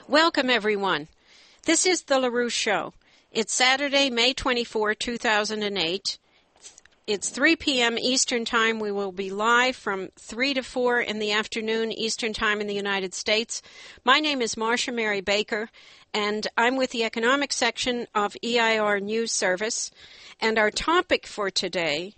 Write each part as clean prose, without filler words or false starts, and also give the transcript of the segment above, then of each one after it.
Welcome, everyone. This is The LaRouche Show. It's Saturday, May 24, 2008. It's 3 p.m. Eastern Time. We will be live from 3 to 4 in the afternoon Eastern Time in the United States. My name is Marcia Mary Baker, and I'm with the economics section of EIR News Service. And our topic for today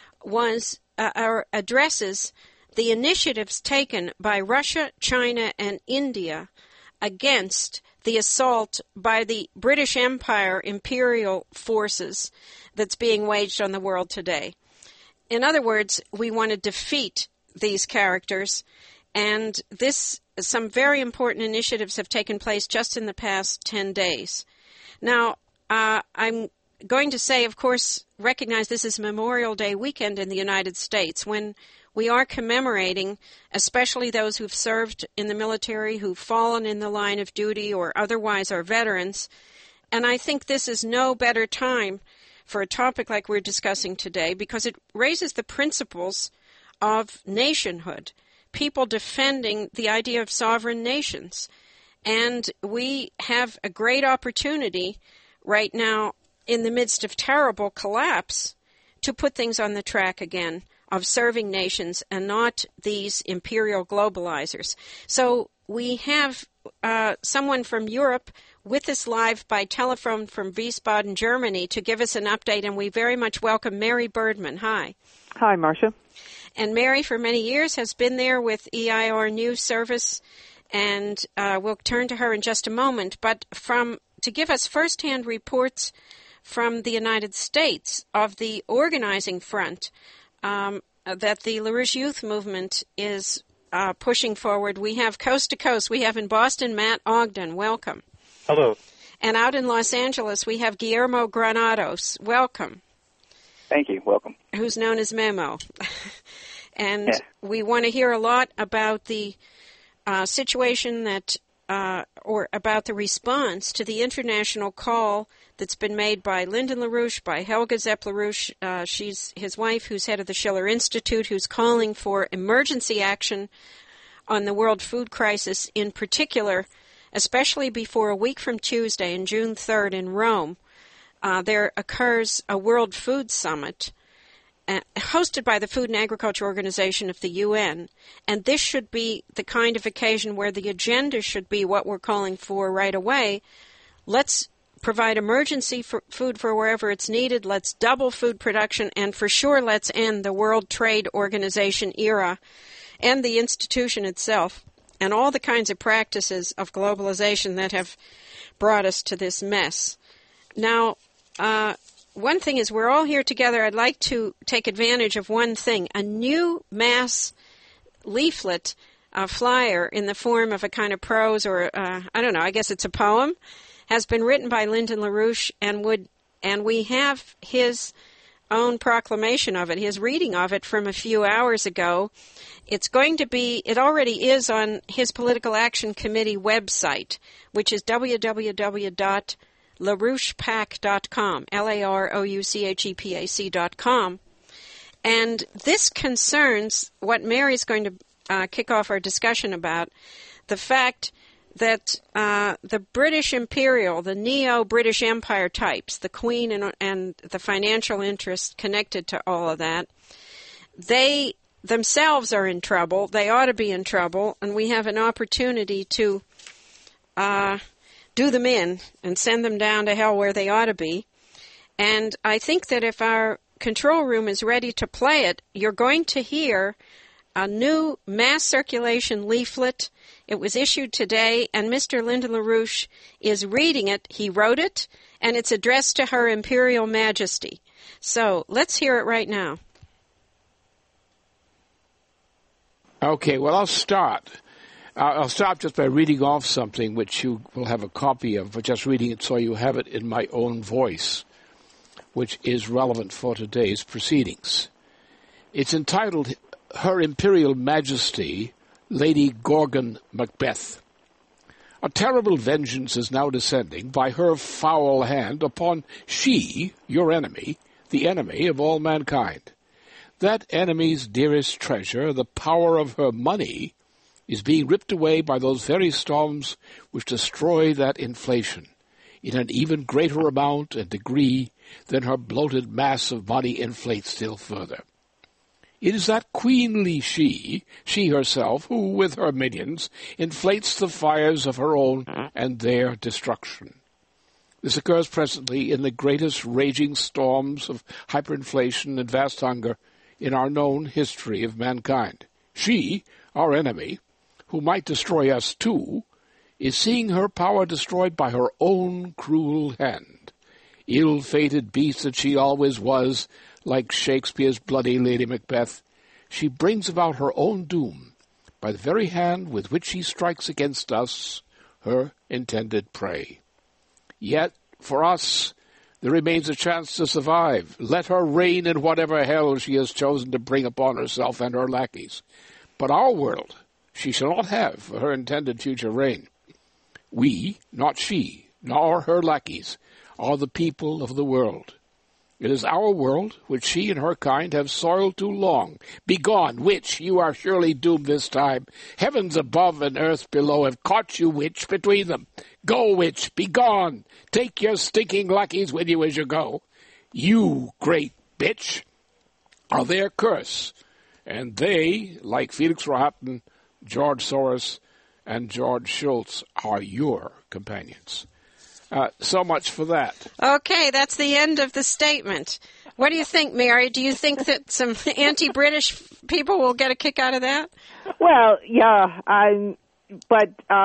addresses the initiatives taken by Russia, China, and India against the assault by the British Empire imperial forces that's being waged on the world today. In other words, we want to defeat these characters, and some very important initiatives have taken place just in the past 10 days. Now, I'm going to say, of course, recognize this is Memorial Day weekend in the United States, when we are commemorating, especially those who've served in the military, who've fallen in the line of duty, or otherwise are veterans. And I think this is no better time for a topic like we're discussing today, because it raises the principles of nationhood, people defending the idea of sovereign nations. And we have a great opportunity right now, in the midst of terrible collapse, to put things on the track again of serving nations and not these imperial globalizers. So we have someone from Europe with us live by telephone from Wiesbaden, Germany, to give us an update, and we very much welcome Mary Birdman. Hi. Hi, Marcia. And Mary, for many years, has been there with EIR News Service, and we'll turn to her in just a moment. But to give us firsthand reports from the United States of the organizing front that the LaRouche Youth Movement is pushing forward, we have coast to coast. We have in Boston, Matt Ogden. Welcome. Hello. And out in Los Angeles, we have Guillermo Granados. Welcome. Thank you. Welcome. Who's known as Memo. And we want to hear a lot about the situation or about the response to the international call that's been made by Lyndon LaRouche, by Helga Zepp LaRouche. She's his wife, who's head of the Schiller Institute, who's calling for emergency action on the world food crisis, in particular, especially before a week from Tuesday, on June 3rd in Rome, there occurs a World Food Summit hosted by the Food and Agriculture Organization of the UN. And this should be the kind of occasion where the agenda should be what we're calling for right away. Let's provide emergency food for wherever it's needed. Let's double food production. And for sure, let's end the World Trade Organization era and the institution itself and all the kinds of practices of globalization that have brought us to this mess. Now, one thing is, we're all here together. I'd like to take advantage of one thing. A new mass leaflet, flyer in the form of a kind of prose or, I guess it's a poem, has been written by Lyndon LaRouche, and we have his own proclamation of it, his reading of it from a few hours ago. It already is on his Political Action Committee website, which is www.larouchepac.com, LaRouchepac.com. And this concerns what Mary's going to kick off our discussion about, the fact that the British Imperial, the neo-British Empire types, the Queen and the financial interests connected to all of that, they themselves are in trouble. They ought to be in trouble, and we have an opportunity to do them in and send them down to hell where they ought to be. And I think that if our control room is ready to play it, you're going to hear a new mass circulation leaflet. It was issued today, and Mr. Lyndon LaRouche is reading it. He wrote it, and it's addressed to Her Imperial Majesty. So let's hear it right now. Okay, well, I'll start. I'll start just by reading off something which you will have a copy of, but just reading it so you have it in my own voice, which is relevant for today's proceedings. It's entitled, Her Imperial Majesty, Lady Gorgon Macbeth. A terrible vengeance is now descending by her foul hand upon she, your enemy, the enemy of all mankind. That enemy's dearest treasure, the power of her money, is being ripped away by those very storms which destroy that inflation in an even greater amount and degree than her bloated mass of money inflates still further. It is that queenly she herself, who, with her minions, inflates the fires of her own and their destruction. This occurs presently in the greatest raging storms of hyperinflation and vast hunger in our known history of mankind. She, our enemy, who might destroy us too, is seeing her power destroyed by her own cruel hand. Ill-fated beast that she always was, like Shakespeare's bloody Lady Macbeth, she brings about her own doom by the very hand with which she strikes against us, her intended prey. Yet, for us, there remains a chance to survive. Let her reign in whatever hell she has chosen to bring upon herself and her lackeys. But our world she shall not have for her intended future reign. We, not she, nor her lackeys, are the people of the world. It is our world which she and her kind have soiled too long. Begone, witch, you are surely doomed this time. Heavens above and earth below have caught you, witch, between them. Go, witch, begone. Take your stinking lackeys with you as you go. You, great bitch, are their curse. And they, like Felix Rohatyn, George Soros, and George Shultz, are your companions. So much for that. Okay, that's the end of the statement. What do you think, Mary? Do you think that some anti-British people will get a kick out of that? Well, yeah, but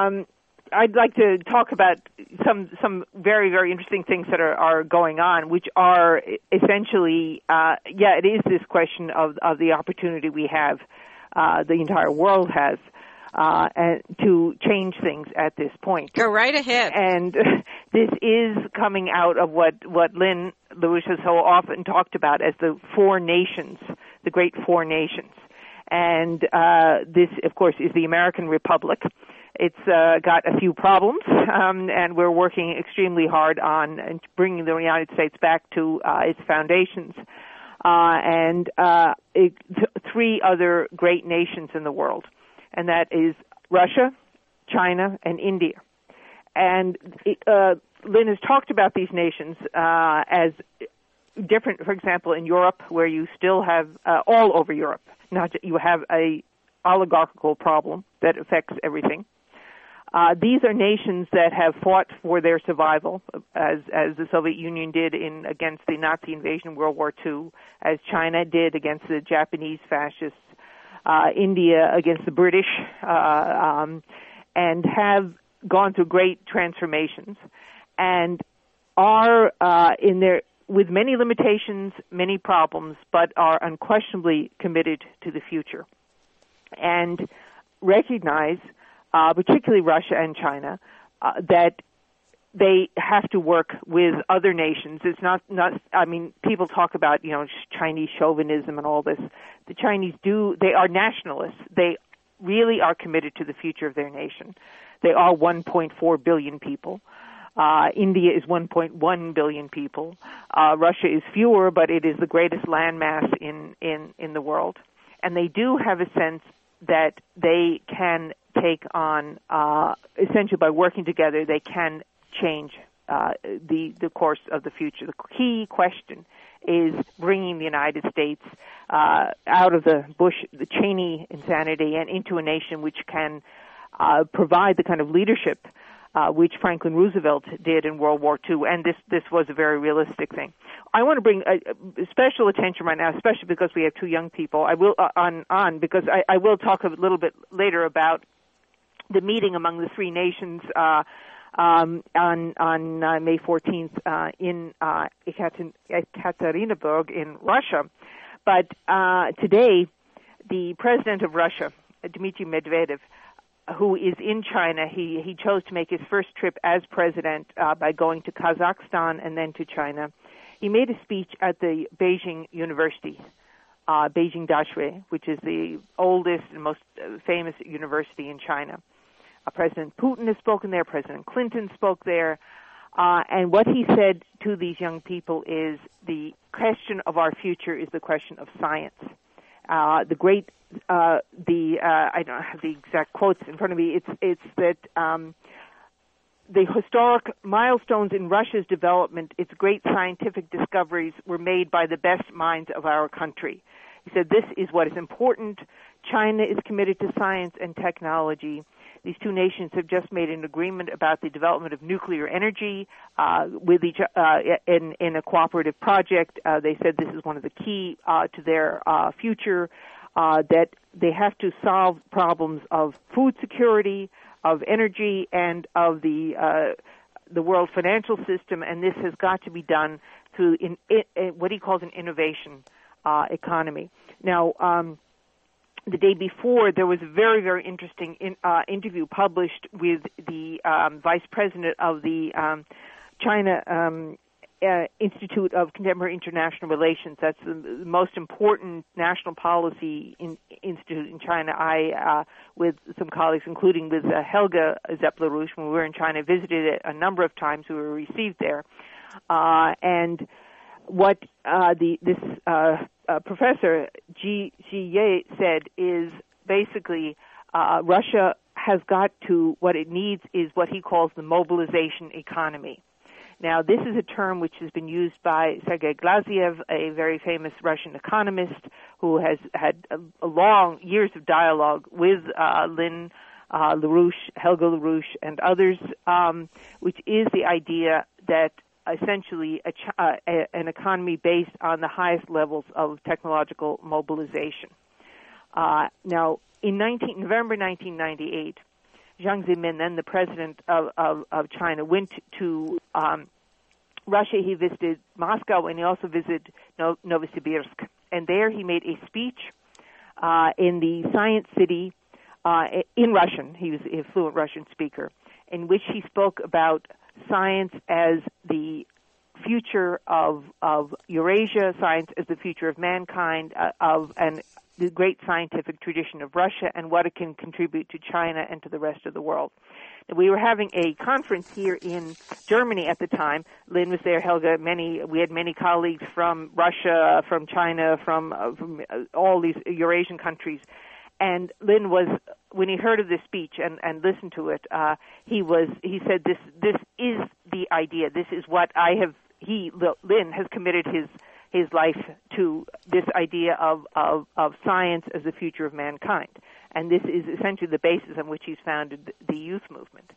I'd like to talk about some very, very interesting things that are going on, which are essentially, it is this question of the opportunity we have, the entire world has, and to change things at this point. Go right ahead. And this is coming out of what Lynn LaRouche has so often talked about as the four nations, the great four nations. And this, of course, is the American Republic. It's got a few problems, and we're working extremely hard on bringing the United States back to its foundations. Three other great nations in the world, and that is Russia, China, and India. And Lynn has talked about these nations as different, for example, in Europe, where you still have, all over Europe, you have a oligarchical problem that affects everything. These are nations that have fought for their survival, as the Soviet Union did against the Nazi invasion in World War II, as China did against the Japanese fascists, India against the British, and have gone through great transformations, and are in their with many limitations, many problems, but are unquestionably committed to the future, and recognize, particularly Russia and China, that they have to work with other nations. It's not. I mean, people talk about Chinese chauvinism and all this. The Chinese they are nationalists. They really are committed to the future of their nation. They are 1.4 billion people. India is 1.1 billion people. Russia is fewer, but it is the greatest landmass in the world. And they do have a sense that they can take on, essentially by working together, they can change the course of the future. The key question is bringing the United States out of the Cheney insanity and into a nation which can provide the kind of leadership which Franklin Roosevelt did in World War II, and this was a very realistic thing. I want to bring special attention right now, especially because we have two young people. I will because I will talk a little bit later about the meeting among the three nations on May 14th in Ekaterinburg in Russia. But today, the president of Russia, Dmitry Medvedev, who is in China, he chose to make his first trip as president by going to Kazakhstan and then to China. He made a speech at the Beijing University, Beijing Daxue, which is the oldest and most famous university in China. President Putin has spoken there, President Clinton spoke there, and what he said to these young people is the question of our future is the question of science. I don't have the exact quotes in front of me. It's that the historic milestones in Russia's development, its great scientific discoveries were made by the best minds of our country. He said this is what is important. China is committed to science and technology. These two nations have just made an agreement about the development of nuclear energy with each in a cooperative project. They said this is one of the key to their future, that they have to solve problems of food security, of energy, and of the world financial system, and this has got to be done through what he calls an innovation economy. Now, the day before, there was a very, very interesting interview published with the vice president of the China Institute of Contemporary International Relations. That's the most important national policy institute in China. I, with some colleagues, including with Helga Zepp-LaRouche, when we were in China, visited it a number of times. We were received there. And what this Professor Ji Ye said is basically Russia has got to, what it needs is what he calls the mobilization economy. Now, this is a term which has been used by Sergei Glaziev, a very famous Russian economist who has had long years of dialogue with Lynn LaRouche, Helga LaRouche, and others, which is the idea that essentially an economy based on the highest levels of technological mobilization. Now, in November 1998, Jiang Zemin, then the president of China, went to Russia. He visited Moscow, and he also visited Novosibirsk. And there he made a speech in the Science City in Russian. He was a fluent Russian speaker, in which he spoke about science as the future of Eurasia, science as the future of mankind, and the great scientific tradition of Russia and what it can contribute to China and to the rest of the world. And we were having a conference here in Germany at the time. Lynn was there, Helga, we had many colleagues from Russia, from China, from all these Eurasian countries. And Lynn was, when he heard of this speech and listened to it, he said, this is the idea. This is what Lynn has committed his life to, this idea of science as the future of mankind. And this is essentially the basis on which he's founded the youth movement.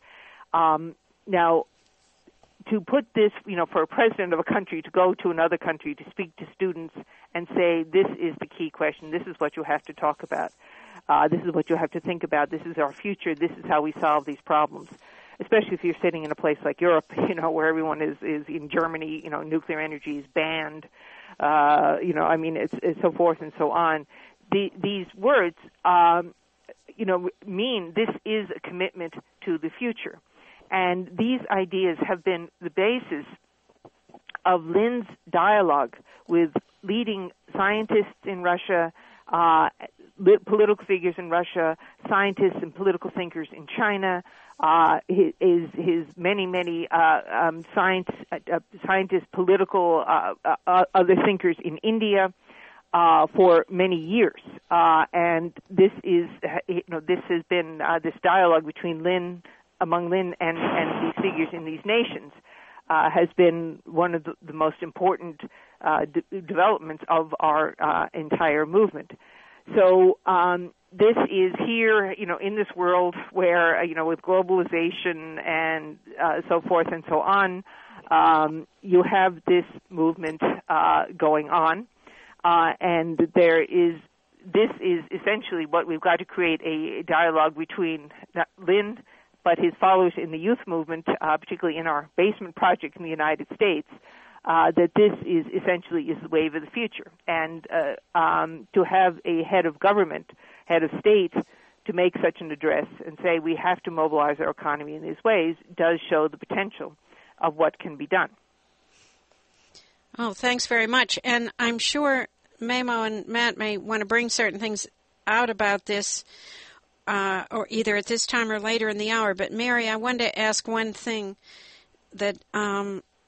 Now, to put this, for a president of a country to go to another country to speak to students and say, this is the key question, this is what you have to talk about, this is what you have to think about, this is our future, this is how we solve these problems. Especially if you're sitting in a place like Europe, where everyone is in Germany, nuclear energy is banned, it's so forth and so on. These words, mean this is a commitment to the future. And these ideas have been the basis of Lynn's dialogue with leading scientists in Russia, political figures in Russia, scientists and political thinkers in China, his many scientists, political other thinkers in India for many years, and this has been this dialogue between among Lynn and these figures in these nations has been one of the most important developments of our entire movement. So this is here, in this world where, with globalization and so forth and so on, you have this movement going on, and this is essentially what we've got to create a dialogue between Lynn, but his followers in the youth movement, particularly in our basement project in the United States, that this is essentially the wave of the future. And to have a head of government, head of state, to make such an address and say we have to mobilize our economy in these ways does show the potential of what can be done. Oh, thanks very much. And I'm sure Memo and Matt may want to bring certain things out about this, or either at this time or later in the hour. But Mary, I wanted to ask one thing that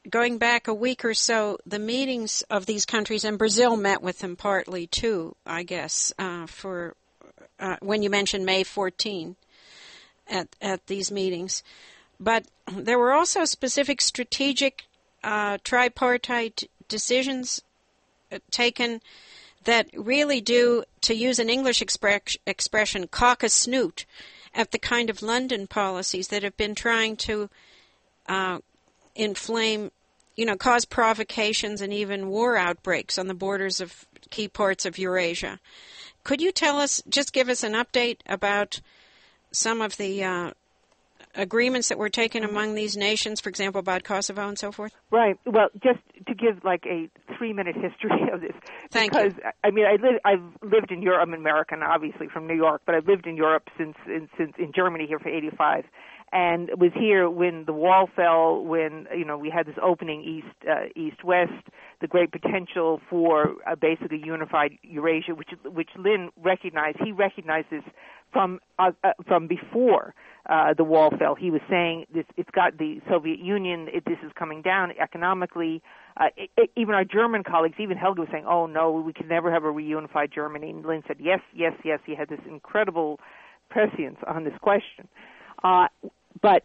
going back a week or so, the meetings of these countries, and Brazil met with them partly too, I guess, for when you mentioned May 14 at these meetings. But there were also specific strategic tripartite decisions taken that really do, to use an English expression, cock a snoot at the kind of London policies that have been trying to inflame, cause provocations and even war outbreaks on the borders of key parts of Eurasia. Could you just give us an update about some of the agreements that were taken among these nations, for example, about Kosovo and so forth? Right. Well, just to give like a 3-minute history of this. Thank you. Because, I mean, I've lived in Europe. I'm American, obviously, from New York, but I've lived in Europe since in Germany here for 85. And was here when the wall fell, when, we had this opening east-west, the great potential for basically unified Eurasia, which Lynn recognized. He recognized this from before the wall fell. He was saying this: it's got the Soviet Union. This is coming down economically. Even our German colleagues, even Helge was saying, "Oh no, we can never have a reunified Germany." And Lynn said, "Yes, yes, yes." He had this incredible prescience on this question. But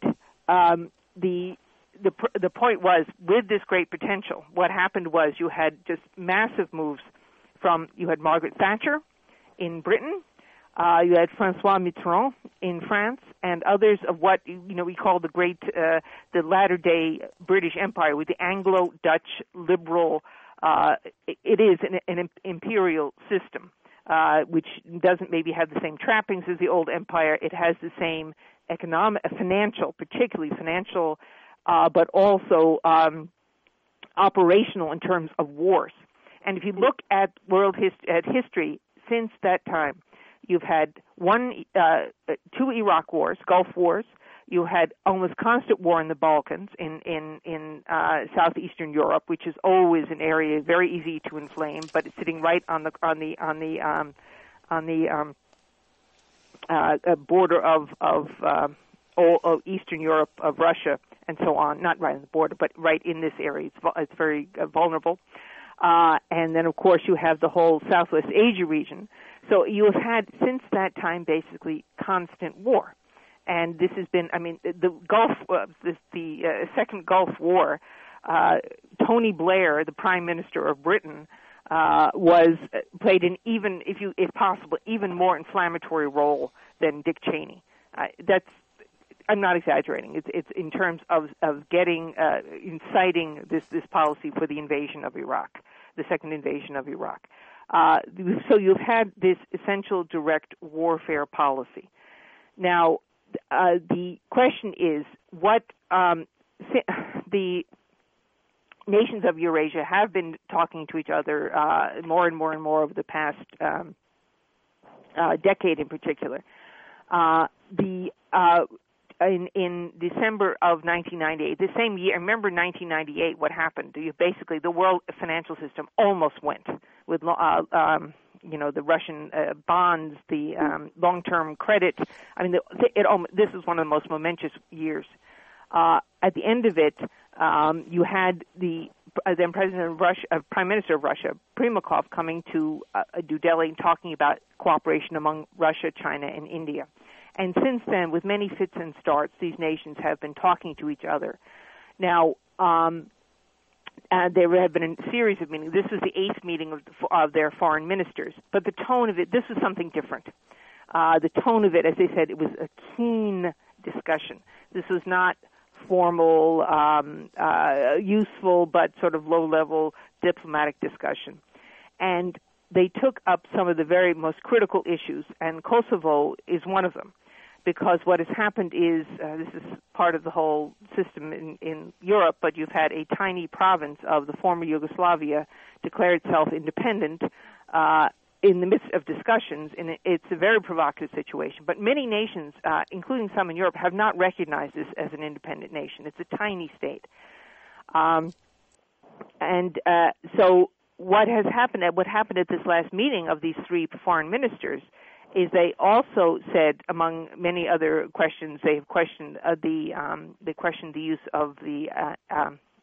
the point was, with this great potential, what happened was you had just massive moves you had Margaret Thatcher in Britain, you had François Mitterrand in France, and others of what we call the great, the latter-day British Empire, with the Anglo-Dutch liberal. It is an imperial system, which doesn't maybe have the same trappings as the old empire. It has the same particularly financial, but also operational in terms of wars. And if you look at history since that time, you've had two Iraq wars, Gulf Wars. You had almost constant war in the Balkans, in southeastern Europe, which is always an area very easy to inflame, but it's sitting right on the border of Eastern Europe, of Russia, and so on. Not right on the border, but right in this area. It's very vulnerable. And then, of course, you have the whole Southwest Asia region. So you have had, since that time, basically constant war. And this has been, the Second Gulf War, Tony Blair, the Prime Minister of Britain, played an if possible, even more inflammatory role than Dick Cheney. I'm not exaggerating. It's in terms of inciting this policy for the invasion of Iraq, the second invasion of Iraq. So you've had this essential direct warfare policy. Now, the question is, what the nations of Eurasia have been talking to each other more and more and more over the past decade in particular. In December of 1998, the same year, remember 1998, what happened? Basically, the world financial system almost went with, the Russian bonds, the long-term credit. This is one of the most momentous years. At the end of it, you had the then Prime Minister of Russia, Primakov, coming to New Delhi and talking about cooperation among Russia, China, and India. And since then, with many fits and starts, these nations have been talking to each other. Now, there have been a series of meetings. This was the 8th meeting of their foreign ministers. But the tone of it, this was something different. The tone of it, as they said, it was a keen discussion. This was not formal, useful, but sort of low-level diplomatic discussion. And they took up some of the very most critical issues, and Kosovo is one of them. Because what has happened is, this is part of the whole system in Europe, but you've had a tiny province of the former Yugoslavia declare itself independent in the midst of discussions, and it's a very provocative situation. But many nations, including some in Europe, have not recognized this as an independent nation. It's a tiny state. So what happened at this last meeting of these three foreign ministers is they also said, among many other questions, they have questioned the use of the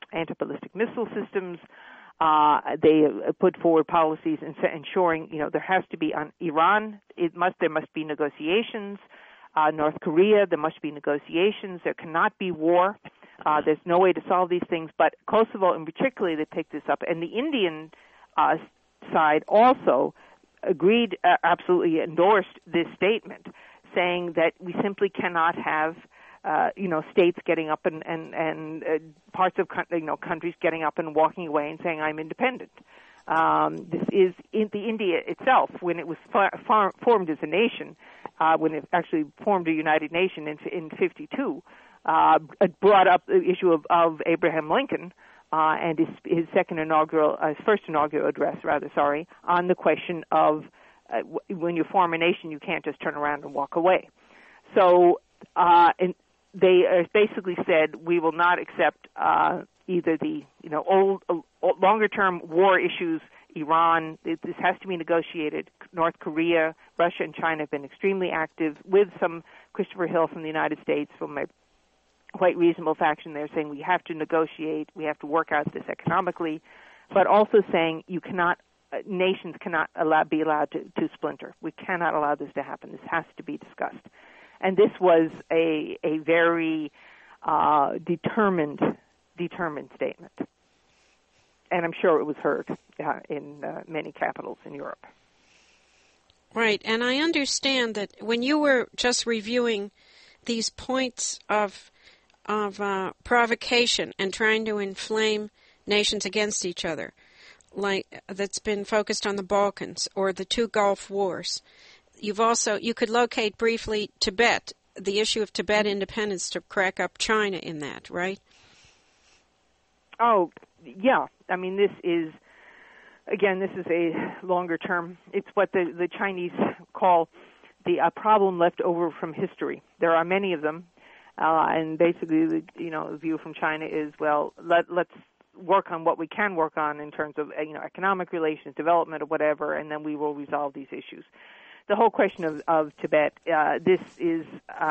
anti-ballistic missile systems. They put forward policies ensuring, there has to be on Iran. There must be negotiations. North Korea, there must be negotiations. There cannot be war. There's no way to solve these things. But Kosovo, in particular, they picked this up, and the Indian side also agreed, absolutely endorsed this statement, saying that we simply cannot have states getting up and parts of countries getting up and walking away and saying I'm independent. This is in the India itself, when it was formed as a nation, when it actually formed a United Nation in 52, it brought up the issue of Abraham Lincoln and his first inaugural address, on the question of when you form a nation, you can't just turn around and walk away. So they basically said we will not accept either the longer-term war issues. Iran, this has to be negotiated. North Korea, Russia, and China have been extremely active, with some Christopher Hill from the United States, from a quite reasonable faction there, saying we have to negotiate, we have to work out this economically, but also saying nations cannot be allowed to splinter. We cannot allow this to happen. This has to be discussed. And this was a very determined statement. And I'm sure it was heard in many capitals in Europe. Right, and I understand that when you were just reviewing these points of provocation and trying to inflame nations against each other, like that's been focused on the Balkans or the two Gulf Wars, you could locate briefly Tibet, the issue of Tibet independence, to crack up China in that, right? Oh, yeah. I mean, this is a longer term. It's what the Chinese call the problem left over from history. There are many of them, and basically, the view from China is, well, let's work on what we can work on in terms of economic relations, development, or whatever, and then we will resolve these issues. The whole question of Tibet, this is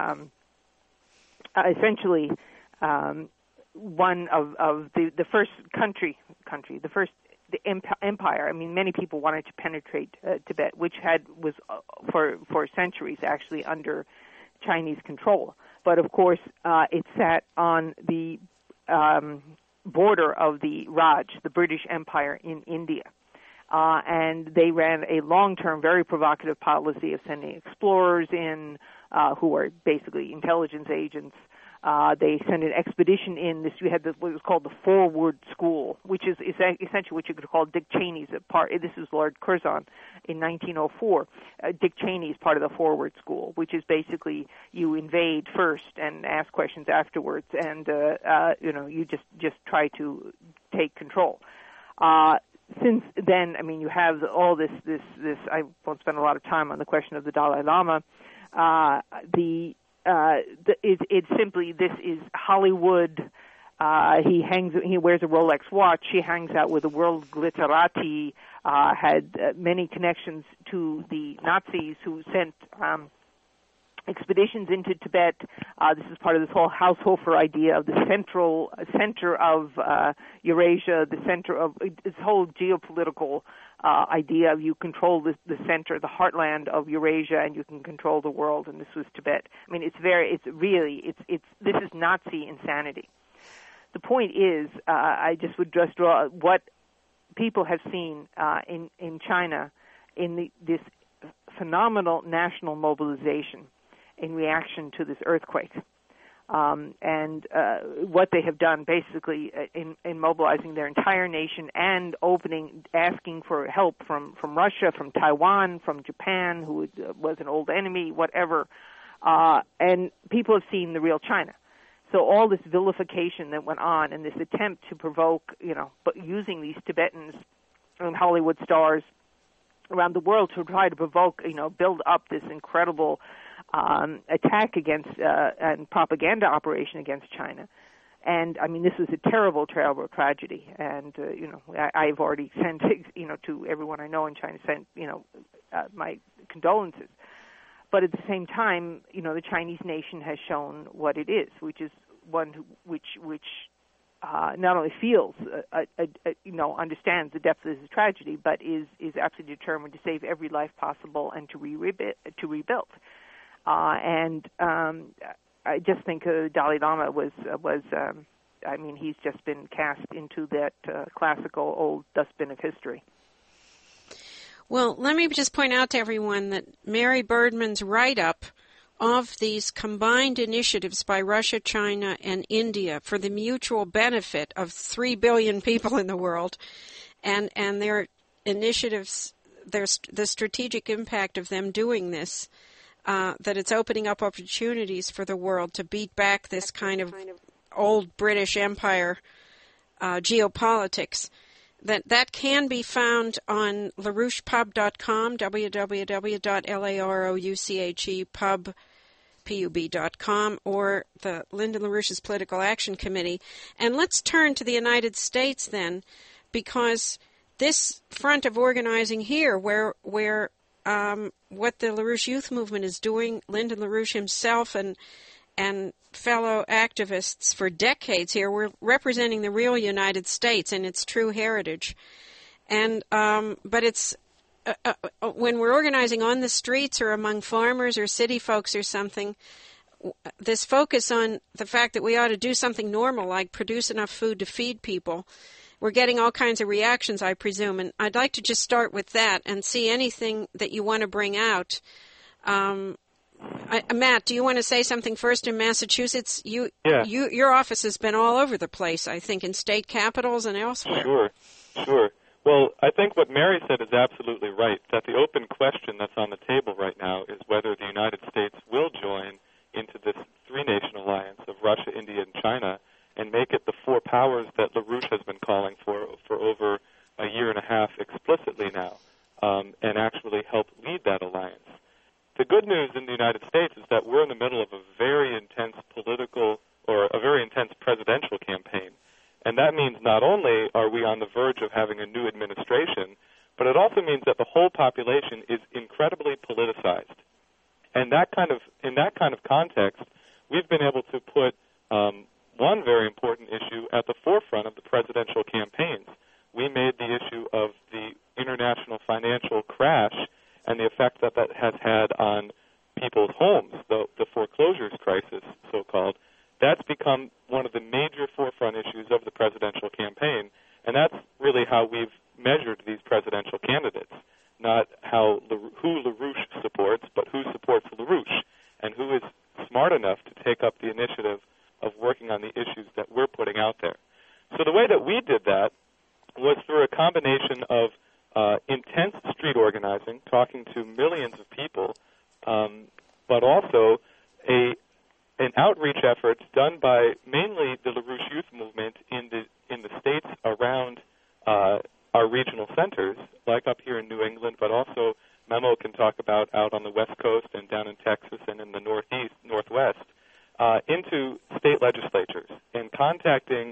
essentially one of the first the empire. I mean, many people wanted to penetrate Tibet, which was for centuries actually under Chinese control. But of course, it sat on the border of the Raj, the British Empire in India. And they ran a long-term, very provocative policy of sending explorers in, who are basically intelligence agents. They sent an expedition in. We had what was called the Forward School, which is essentially what you could call Dick Cheney's part. This is Lord Curzon in 1904. Dick Cheney's part of the Forward School, which is basically you invade first and ask questions afterwards, and you just try to take control. Since then, I mean, you have all this. I won't spend a lot of time on the question of the Dalai Lama. It's simply, this is Hollywood. He wears a Rolex watch. He hangs out with the world glitterati. Had many connections to the Nazis who sent expeditions into Tibet. This is part of this whole Haushofer idea of the center of Eurasia, the center of this whole geopolitical idea of you control the center, the heartland of Eurasia, and you can control the world. And this was Tibet. I mean, this is Nazi insanity. The point is, I just would draw what people have seen in China in this phenomenal national mobilization in reaction to this earthquake, and what they have done basically in mobilizing their entire nation and asking for help from Russia, from Taiwan, from Japan, who was an old enemy, whatever, and people have seen the real China. So all this vilification that went on and this attempt to provoke, but using these Tibetans and Hollywood stars around the world to try to provoke, build up this incredible attack against and propaganda operation against China. And I mean, this was a terrible, terrible tragedy. And I've already sent, to everyone I know in China, my condolences. But at the same time, the Chinese nation has shown what it is, which is one which not only feels, understands the depth of this tragedy, but is absolutely determined to save every life possible and to rebuild. And I just think Dalai Lama was he's just been cast into that classical old dustbin of history. Well, let me just point out to everyone that Mary Birdman's write-up of these combined initiatives by Russia, China, and India for the mutual benefit of 3 billion people in the world, and their initiatives, the strategic impact of them doing this, that it's opening up opportunities for the world to beat back this kind of old British Empire geopolitics. That can be found on LaRouchePub.com, www.larouchepub.com, or the Lyndon LaRouche's Political Action Committee. And let's turn to the United States then, because this front of organizing here, where what the LaRouche Youth Movement is doing, Lyndon LaRouche himself and fellow activists for decades here, we're representing the real United States and its true heritage. And but it's when we're organizing on the streets or among farmers or city folks or something, this focus on the fact that we ought to do something normal, like produce enough food to feed people, we're getting all kinds of reactions, I presume. And I'd like to just start with that and see anything that you want to bring out. Matt, do you want to say something first in Massachusetts? Your office has been all over the place, I think, in state capitals and elsewhere. Sure. Well, I think what Mary said is absolutely right, that the open question that's on the table right now is whether the United States will join into this three-nation alliance of Russia, India, and China and make it the four powers that LaRouche has been calling for over a year and a half explicitly now, and actually help lead that alliance. The good news in the United States is that we're in the middle of a very intense presidential campaign. And that means not only are we on the verge of having a new administration, but it also means that the whole population is incredibly politicized. And in that kind of context, we've been able to put one very important issue at the forefront of the presidential campaigns. We made the issue of the international financial crash and the effect that has had on people's homes, the foreclosures crisis, so-called. That's become one of the major forefront issues of the presidential campaign, and that's really how we've measured these presidential candidates, not who LaRouche supports, but who supports LaRouche, and who is smart enough to take up the initiative of working on the issues that we're putting out there. So the way that we did that was through a combination of intense street organizing, talking to millions of people, but also an outreach effort done by mainly the LaRouche Youth Movement in the states around our regional centers, like up here in New England, but also Memo can talk about out on the West Coast and down in Texas and in the Northwest, into state legislatures and contacting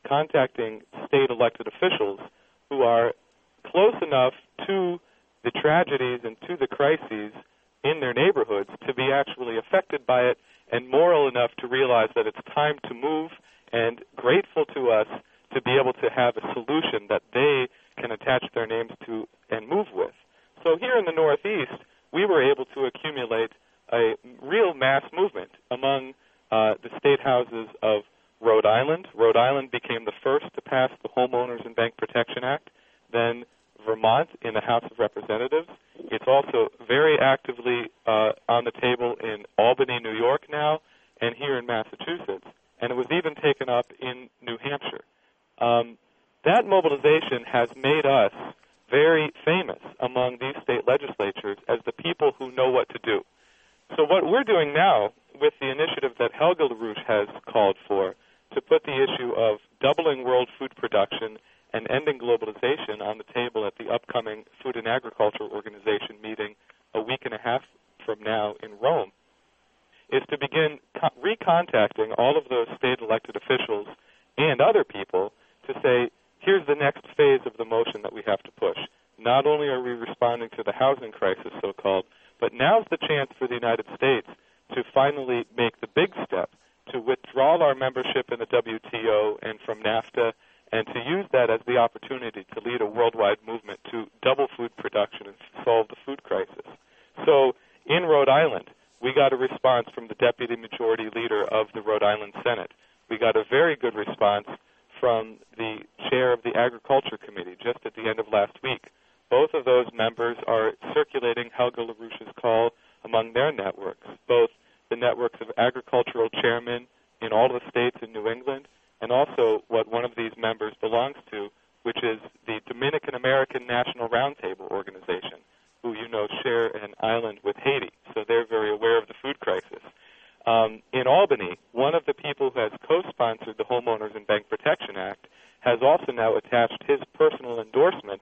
state elected officials who are close enough to the tragedies and to the crises in their neighborhoods to be actually affected by it and moral enough to realize that it's time to move, and grateful to us to be able to have a solution that they can attach their names to and move with. So here in the Northeast, we were able to accumulate a real mass movement among the state houses of Rhode Island. Rhode Island became the first to pass the Homeowners and Bank Protection Act, then Vermont in the House of Representatives. It's also very actively on the table in Albany, New York now, and here in Massachusetts. And it was even taken up in New Hampshire. That mobilization has made us very famous among these state legislatures as the people who know what to do. So what we're doing now with the initiative that Helga LaRouche has called for to put the issue of doubling world food production and ending globalization on the table at the upcoming Food and Agriculture Organization meeting a week and a half from now in Rome, is to begin recontacting all of those state elected officials and other people to say, here's the next phase of the motion that we have to push. Not only are we responding to the housing crisis, so-called, but now's the chance for the United States to finally make the big step to withdraw our membership in the WTO and from NAFTA, and to use that as the opportunity to lead a worldwide movement to double food production and solve the food crisis. So in Rhode Island, we got a response from the Deputy Majority Leader of the Rhode Island Senate. We got a very good response from the chair of the Agriculture Committee just at the end of last week. Both of those members are circulating Helga LaRouche's call among their networks, both the networks of agricultural chairmen in all the states in New England, and also what one of these members belongs to, which is the Dominican American National Roundtable Organization, who you know share an island with Haiti, so they're very aware of the food crisis. In Albany, one of the people who has co-sponsored the Homeowners and Bank Protection Act has also now attached his personal endorsement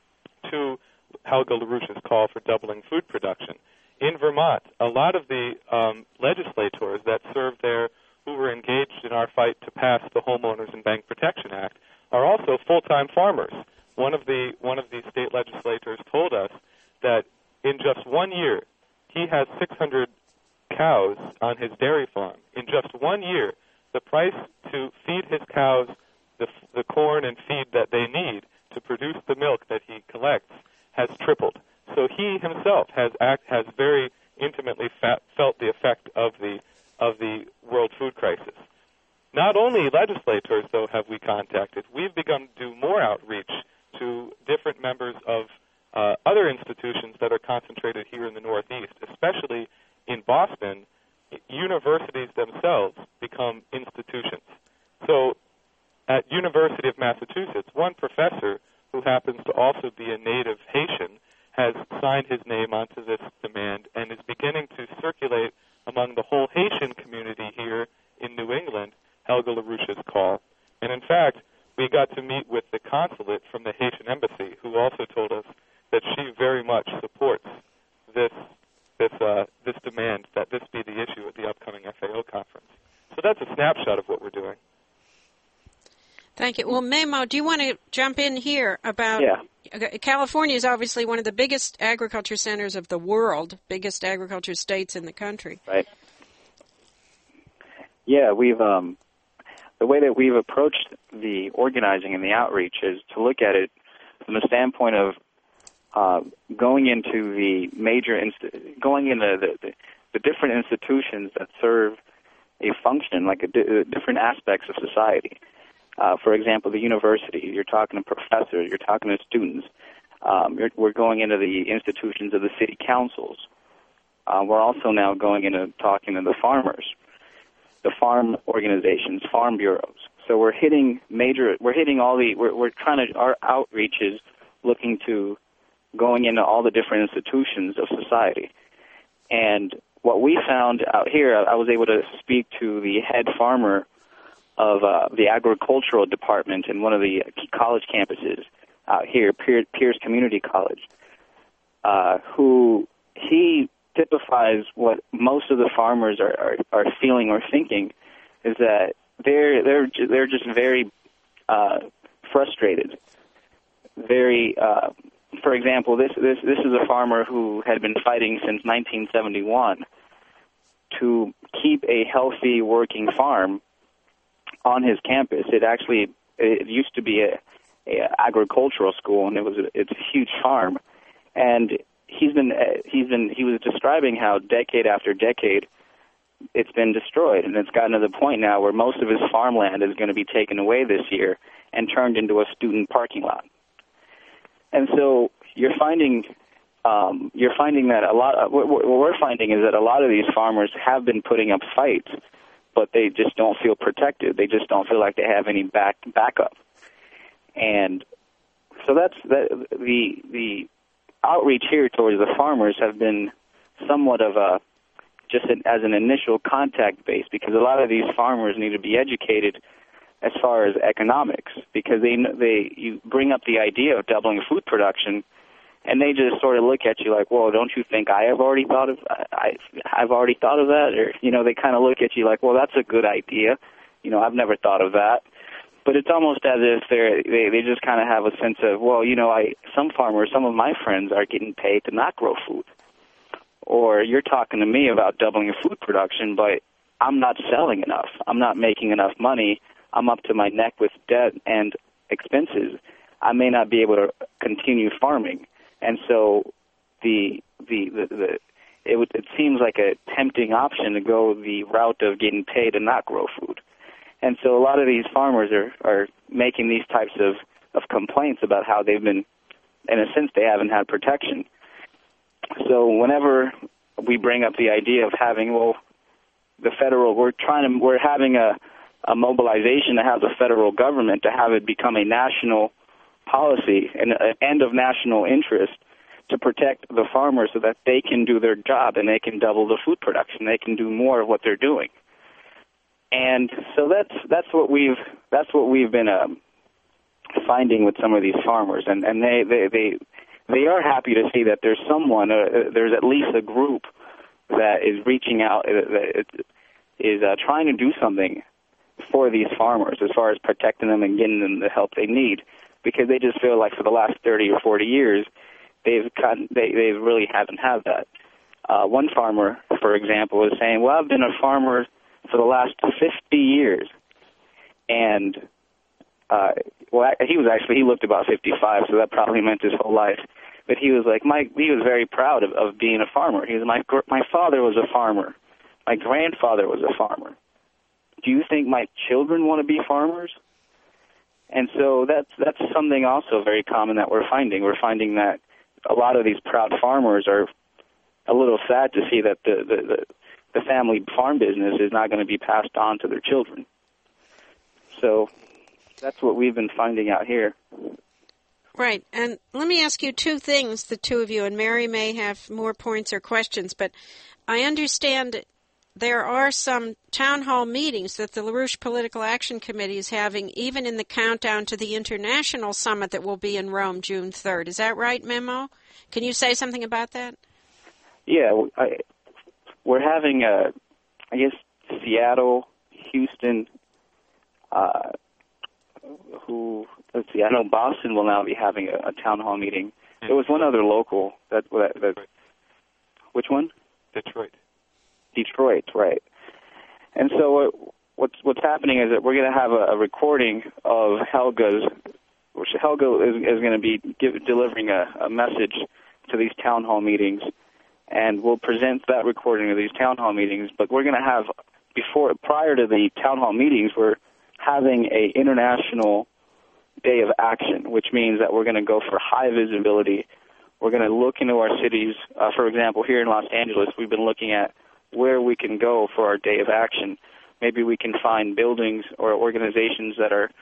to Helga LaRouche's call for doubling food production. In Vermont, a lot of the legislators that serve there who were engaged in our fight to pass the Homeowners and Bank Protection Act are also full-time farmers. One of the state legislators told us that in just 1 year, he has 600 cows on his dairy farm. In just 1 year, the price to feed his cows the corn and feed that they need to produce the milk that he collects has tripled. So he himself has very intimately felt the effect of the world food crisis. Not only legislators, though, have we contacted, we've begun to do more outreach to different members of other institutions that are concentrated here in the Northeast, especially in Boston. Universities themselves become institutions. So at University of Massachusetts, one professor who happens to also be a native Haitian has signed his name onto this demand and is beginning to circulate among the whole Haitian community here in New England Helga LaRouche's call. And in fact, we got to meet with the consulate from the Haitian embassy, who also told us that she very much supports this demand that this be the issue at the upcoming FAO conference. So that's a snapshot of what we're doing. Thank you. Well, Memo, do you want to jump in here about... Yeah. California is obviously one of the biggest agriculture centers of the world, biggest agriculture states in the country. Right. Yeah, we've the way that we've approached the organizing and the outreach is to look at it from the standpoint of going into the the different institutions that serve a function, like different aspects of society. For example, the university, you're talking to professors, you're talking to students. We're going into the institutions of the city councils. We're also now going into talking to the farmers, the farm organizations, farm bureaus. So we're hitting our outreach is looking to going into all the different institutions of society. And what we found out here, I was able to speak to the head farmer of the agricultural department in one of the college campuses out here, Pierce Community College, who he typifies what most of the farmers are feeling or thinking is that they're just very frustrated. Very, for example, this is a farmer who had been fighting since 1971 to keep a healthy working farm on his campus. It used to be a agricultural school, and it's a huge farm. And he was describing how decade after decade it's been destroyed, and it's gotten to the point now where most of his farmland is going to be taken away this year and turned into a student parking lot. And so you're finding that what we're finding is that a lot of these farmers have been putting up fights, but they just don't feel protected. They just don't feel like they have any backup. And so that's the outreach here towards the farmers have been somewhat of as an initial contact base, because a lot of these farmers need to be educated as far as economics, because you bring up the idea of doubling food production, and they just sort of look at you like, well, don't you think I've already thought of that? Or, they kind of look at you like, well, that's a good idea. I've never thought of that. But it's almost as if they just kind of have a sense of, well, some farmers, some of my friends are getting paid to not grow food. Or you're talking to me about doubling your food production, but I'm not selling enough. I'm not making enough money. I'm up to my neck with debt and expenses. I may not be able to continue farming. And so it seems like a tempting option to go the route of getting paid and not grow food. And so a lot of these farmers are making these types of complaints about how they've been, in a sense, they haven't had protection. So whenever we bring up the idea of having, we're having a mobilization to have the federal government, to have it become a national policy and an end of national interest to protect the farmers so that they can do their job and they can double the food production. They can do more of what they're doing. And so that's what we've been finding with some of these farmers, and they are happy to see that there's someone, there's at least a group that is reaching out, that is trying to do something for these farmers as far as protecting them and getting them the help they need, because they just feel like for the last 30 or 40 years they really haven't had that. One farmer, for example, is saying, "Well, I've been a farmer for the last 50 years," and he looked about 55, so that probably meant his whole life. But he was like, he was very proud of being a farmer. He was, my father was a farmer, my grandfather was a farmer. Do you think my children want to be farmers? And so that's something also very common that we're finding. We're finding that a lot of these proud farmers are a little sad to see that the family farm business is not going to be passed on to their children. So that's what we've been finding out here. Right. And let me ask you two things, the two of you, and Mary may have more points or questions, but I understand there are some town hall meetings that the LaRouche Political Action Committee is having, even in the countdown to the international summit that will be in Rome June 3rd. Is that right, Memo? Can you say something about that? Yeah, we're having, Seattle, Houston, I know Boston will now be having a town hall meeting. There was one other local that which one? Detroit, right. And so what's happening is that we're going to have a recording of Helga is going to be delivering a message to these town hall meetings, and we'll present that recording of these town hall meetings. But we're going to have, prior to the town hall meetings, we're having a international day of action, which means that we're going to go for high visibility. We're going to look into our cities. For example, here in Los Angeles, we've been looking at where we can go for our day of action. Maybe we can find buildings or organizations that are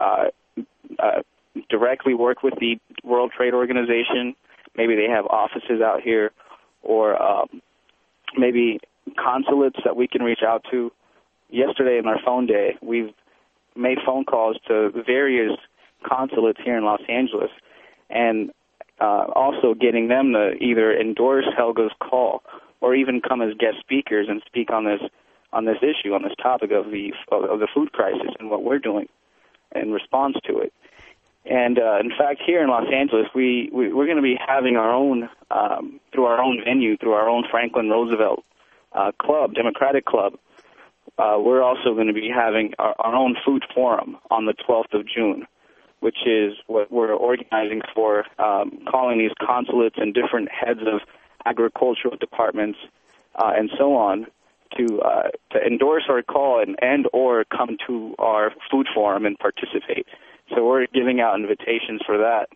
directly work with the World Trade Organization. Maybe they have offices out here, or maybe consulates that we can reach out to. Yesterday in our phone day, we've made phone calls to various consulates here in Los Angeles, and also getting them to either endorse Helga's call or even come as guest speakers and speak on this issue, on this topic of the food crisis and what we're doing in response to it. And in fact, here in Los Angeles, we're going to be having our own through our own venue, through our own Franklin Roosevelt club, Democratic Club. We're also going to be having our own food forum on the 12th of June, which is what we're organizing for, calling these consulates and different heads of agricultural departments and so on to endorse our call and or come to our food forum and participate. So we're giving out invitations for that.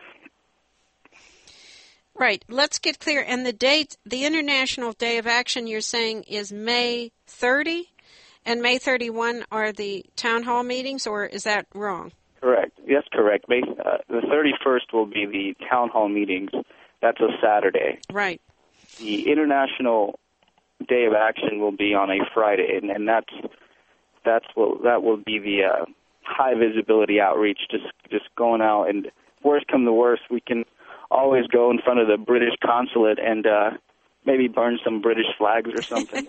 Right. Let's get clear. And the date, the International Day of Action, you're saying is May 30? And May 31 are the town hall meetings, or is that wrong? Correct. Yes, correct. The 31st will be the town hall meetings. That's a Saturday. Right. The International Day of Action will be on a Friday, and that will be the high visibility outreach. Just going out, and worst come to worst, we can always go in front of the British consulate and maybe burn some British flags or something.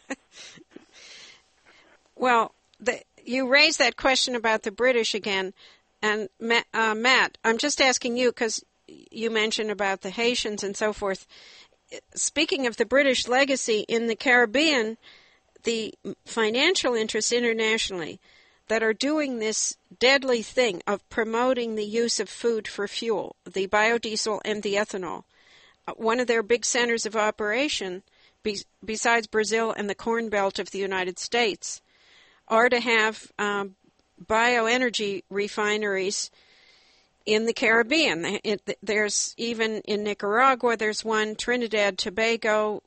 Well, you raised that question about the British again, and Matt, I'm just asking you because you mentioned about the Haitians and so forth. Speaking of the British legacy in the Caribbean, the financial interests internationally that are doing this deadly thing of promoting the use of food for fuel, the biodiesel and the ethanol. One of their big centers of operation, besides Brazil and the Corn Belt of the United States, are to have bioenergy refineries in the Caribbean. There's even in Nicaragua, there's one, Trinidad, Tobago,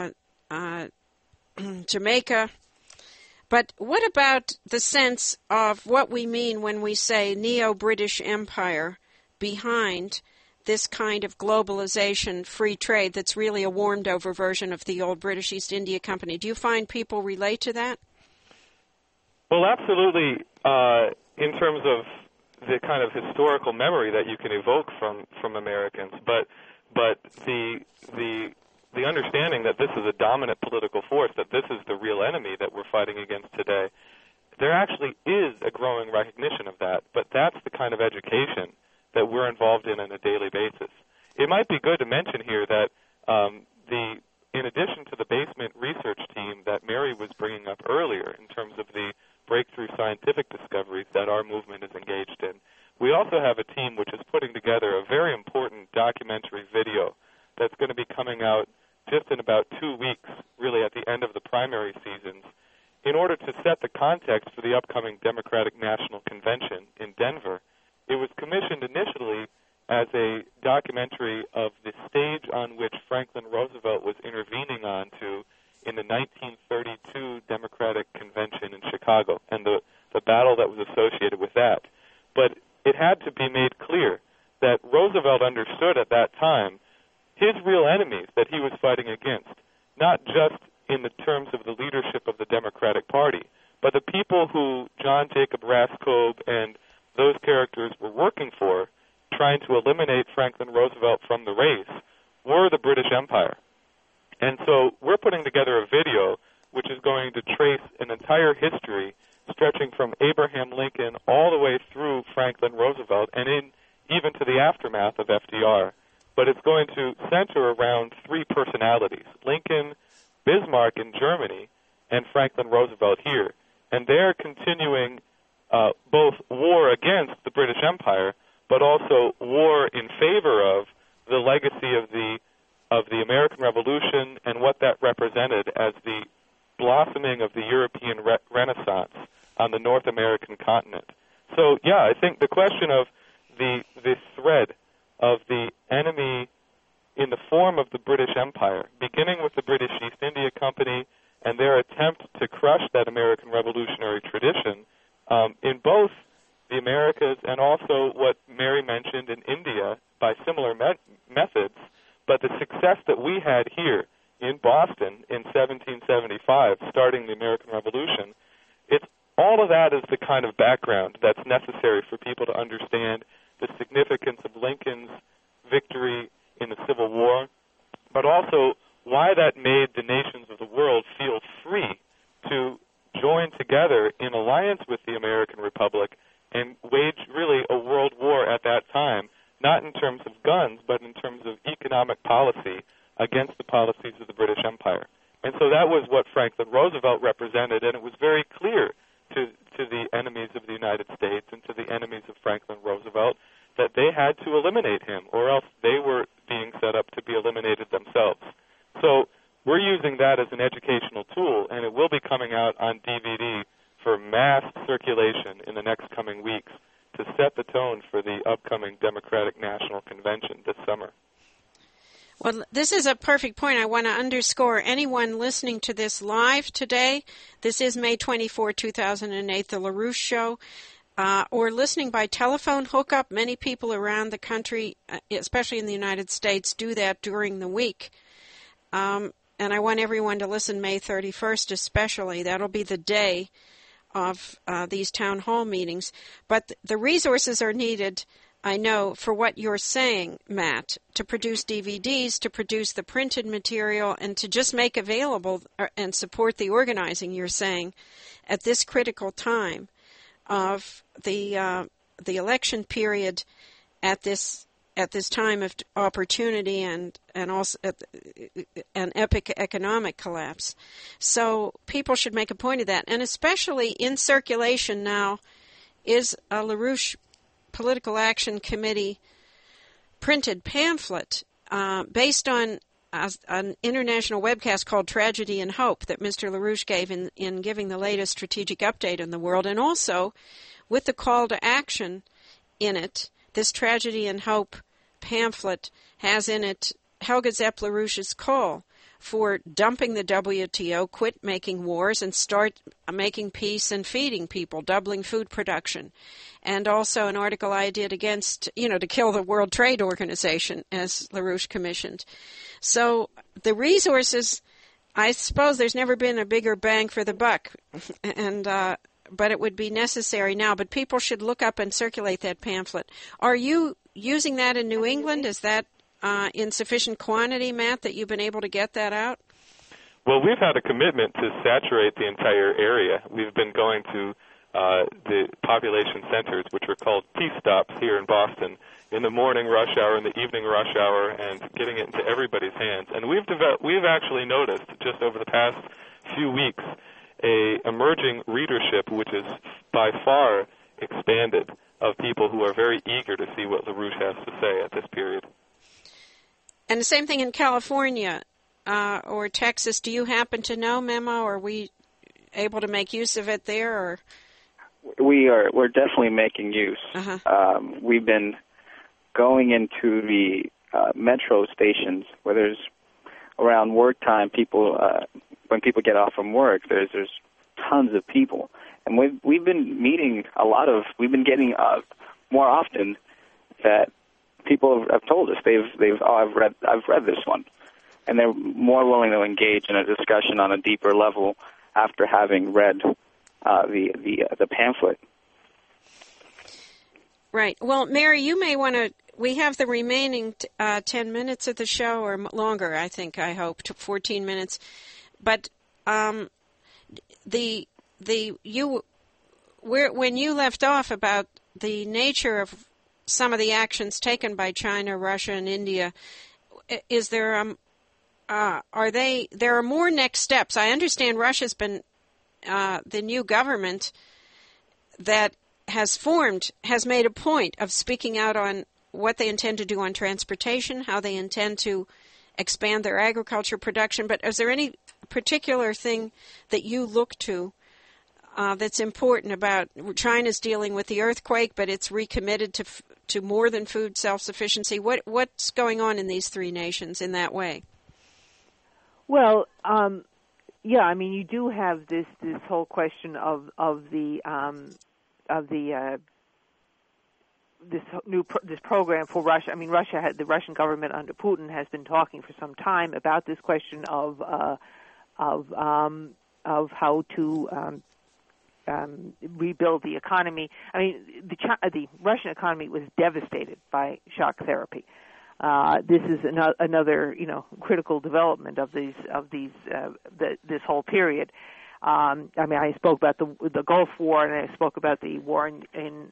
Jamaica. But what about the sense of what we mean when we say neo-British Empire behind this kind of globalization, free trade that's really a warmed-over version of the old British East India Company? Do you find people relate to that? Well, absolutely, in terms of the kind of historical memory that you can evoke from Americans, but the understanding that this is a dominant political force, that this is the real enemy that we're fighting against today, there actually is a growing recognition of that, but that's the kind of education that we're involved in on a daily basis. It might be good to mention here that in addition to the basement research team that Mary was bringing up earlier in terms of the breakthrough scientific discoveries that our movement is engaged in, we also have a team which is putting together a very important documentary video that's going to be coming out just in about 2 weeks, really at the end of the primary seasons, in order to set the context for the upcoming Democratic National Convention in Denver. It was commissioned initially as a documentary of the stage on which Franklin Roosevelt was intervening onto in the 1932 Democratic Convention in Chicago and the battle that was associated with that. But it had to be made clear that Roosevelt understood at that time his real enemies that he was fighting against, not just in the terms of the leadership of the Democratic Party, but the people who John Jacob Rascob and those characters were working for, trying to eliminate Franklin Roosevelt from the race, were the British Empire. And so we're putting together a video which is going to trace an entire history stretching from Abraham Lincoln all the way through Franklin Roosevelt and even to the aftermath of FDR. But it's going to center around three personalities, Lincoln, Bismarck in Germany, and Franklin Roosevelt here. And they're continuing both war against the British Empire, but also war in favor of the legacy of the American Revolution and what that represented as the blossoming of the European Renaissance on the North American continent. So, yeah, I think the question of the thread of the enemy in the form of the British Empire, beginning with the British East India Company and their attempt to crush that American revolutionary tradition in both the Americas and also what Mary mentioned in India by similar methods, but the success that we had here in Boston in 1775, starting the American Revolution, all of that is the kind of background that's necessary for people to understand the significance of Lincoln's victory in the Civil War, but also why that made the nations of the world feel free to join together in alliance with the American Republic and wage really a world war at that time, not in terms of guns, but in terms of economic policy against the policies of the British Empire. And so that was what Franklin Roosevelt represented, and it was very clear to the enemies of the United States and to the enemies of Franklin Roosevelt that they had to eliminate him, or else they were being set up to be eliminated themselves. So we're using that as an educational tool, and it will be coming out on DVD for mass circulation in the next coming weeks to set the tone for the upcoming Democratic National Convention this summer. Well, this is a perfect point. I want to underscore anyone listening to this live today. This is May 24, 2008, The LaRouche Show. Or listening by telephone hookup. Many people around the country, especially in the United States, do that during the week. And I want everyone to listen May 31st especially. That'll be the day of these town hall meetings. But the resources are needed, I know, for what you're saying, Matt, to produce DVDs, to produce the printed material, and to just make available and support the organizing you're saying at this critical time of the election period at this at this time of opportunity and also an epic economic collapse. So people should make a point of that. And especially in circulation now is a LaRouche Political Action Committee printed pamphlet based on an international webcast called Tragedy and Hope that Mr. LaRouche gave in giving the latest strategic update in the world, and also with the call to action in it. This Tragedy and Hope pamphlet has in it Helga Zepp LaRouche's call for dumping the WTO, quit making wars, and start making peace and feeding people, doubling food production. And also an article I did against, to kill the World Trade Organization, as LaRouche commissioned. So the resources, I suppose there's never been a bigger bang for the buck, but it would be necessary now. But people should look up and circulate that pamphlet. Are you using that in New England? Is that in sufficient quantity, Matt, that you've been able to get that out? Well, we've had a commitment to saturate the entire area. We've been going to the population centers, which are called peace stops here in Boston, in the morning rush hour, in the evening rush hour, and getting it into everybody's hands. And we've actually noticed, just over the past few weeks, a emerging readership which is by far expanded of people who are very eager to see what LaRouche has to say at this period. And the same thing in California or Texas. Do you happen to know, Memo? Are we able to make use of it there? Or? We're definitely making use. Uh-huh. We've been going into the metro stations where there's around work time. People when people get off from work, there's tons of people, and we've been meeting we've been getting more often that people have told us I've read this one, and they're more willing to engage in a discussion on a deeper level after having read the pamphlet. Right. Well, Mary, you may want to. We have the remaining 10 minutes of the show, or longer. I hope, to 14 minutes. But when you left off about the nature of some of the actions taken by China, Russia, and India, is there there are more next steps? I understand Russia's been the new government that has formed has made a point of speaking out on what they intend to do on transportation, how they intend to expand their agriculture production. But is there any particular thing that you look to that's important about China's dealing with the earthquake, but it's recommitted to more than food self-sufficiency? What's going on in these three nations in that way? Well, you do have this whole question of this program for Russia. I mean, the Russian government under Putin has been talking for some time about this question of how to rebuild the economy. I mean, the Russian economy was devastated by shock therapy. This is another critical development of this whole period. I spoke about the Gulf War, and I spoke about the war in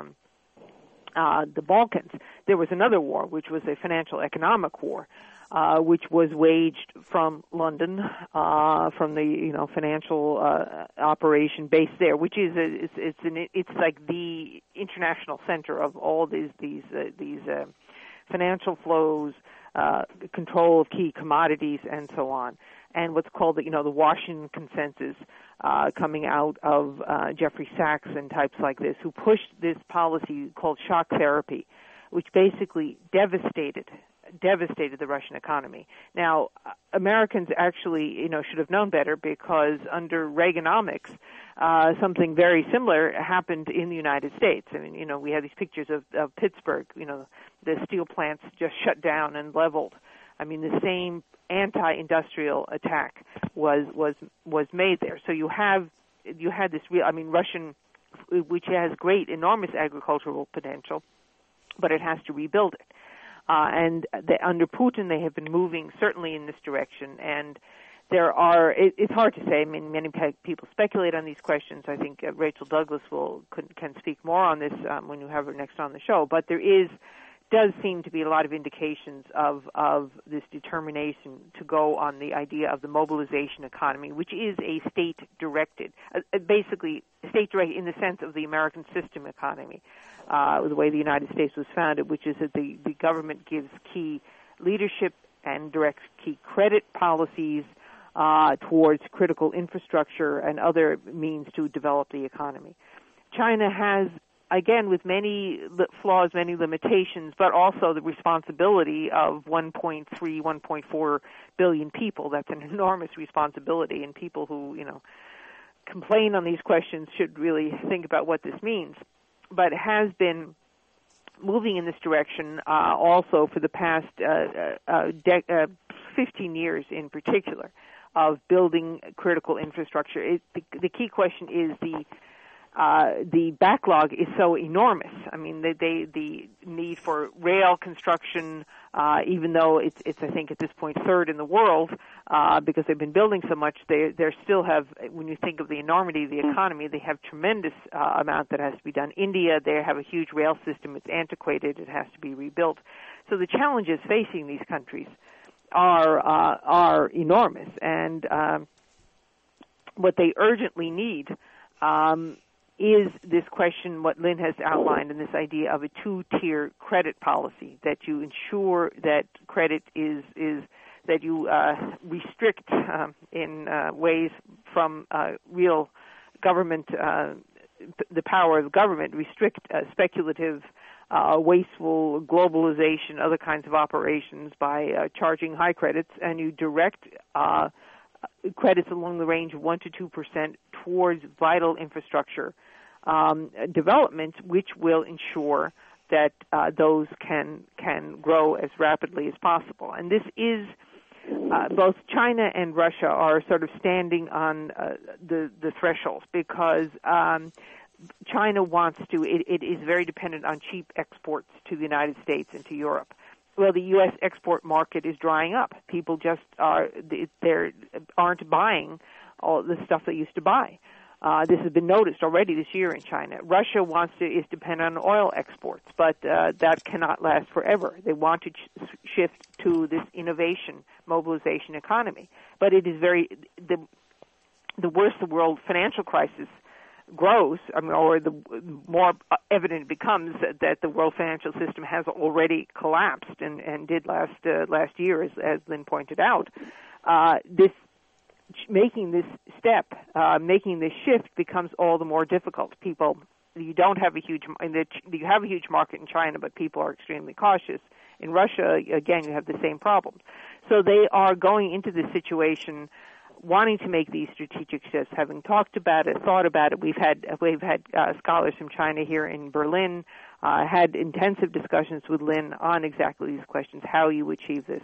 the Balkans. There was another war, which was a financial economic war, which was waged from London, from the financial operation base there, which is it's like the international center of all these financial flows, control of key commodities, and so on. And what's called the Washington Consensus, coming out of Jeffrey Sachs and types like this, who pushed this policy called shock therapy, which basically devastated the Russian economy. Now, Americans actually, should have known better, because under Reaganomics, something very similar happened in the United States. I mean, we had these pictures of Pittsburgh, the steel plants just shut down and leveled. I mean, the same anti-industrial attack was made there. So you had this Russian, which has enormous agricultural potential, but it has to rebuild it. And under Putin, they have been moving certainly in this direction. And there are, it's hard to say. I mean, many people speculate on these questions. I think Rachel Douglas can speak more on this when you have her next on the show. But there is does seem to be a lot of indications of this determination to go on the idea of the mobilization economy, which is a state-directed, basically state-directed in the sense of the American system economy, the way the United States was founded, which is that the government gives key leadership and directs key credit policies towards critical infrastructure and other means to develop the economy. China has, again, with many flaws, many limitations, but also the responsibility of 1.3, 1.4 billion people. That's an enormous responsibility, and people who, complain on these questions should really think about what this means. But has been moving in this direction also for the past 15 years in particular, of building critical infrastructure. The key question is the backlog is so enormous. I mean, the need for rail construction, even though it's I think at this point third in the world, because they've been building so much, they still have, when you think of the enormity of the economy, they have tremendous amount that has to be done. India, they have a huge rail system. It's antiquated. It has to be rebuilt. So the challenges facing these countries are enormous, and what they urgently need is this question, what Lynn has outlined, in this idea of a two-tier credit policy, that you ensure that credit is that you restrict in ways from real government, the power of government, restrict speculative, wasteful globalization, other kinds of operations by charging high credits, and you direct credits along the range of 1% to 2% towards vital infrastructure development, which will ensure that those can grow as rapidly as possible. And this is both China and Russia are sort of standing on the threshold, because China wants to. It is very dependent on cheap exports to the United States and to Europe. Well, the U.S. export market is drying up. People just aren't buying all the stuff they used to buy. This has been noticed already this year in China. Russia is dependent on oil exports, but that cannot last forever. They want to shift to this innovation, mobilization economy. But it is the worse the world financial crisis grows, or the more evident it becomes that the world financial system has already collapsed and did last year, as Lynn pointed out. Making this step, making this shift becomes all the more difficult. You have a huge market in China, but people are extremely cautious. In Russia, again, you have the same problems. So they are going into this situation wanting to make these strategic shifts, having talked about it, thought about it. We've had scholars from China here in Berlin, had intensive discussions with Lynn on exactly these questions, how you achieve this.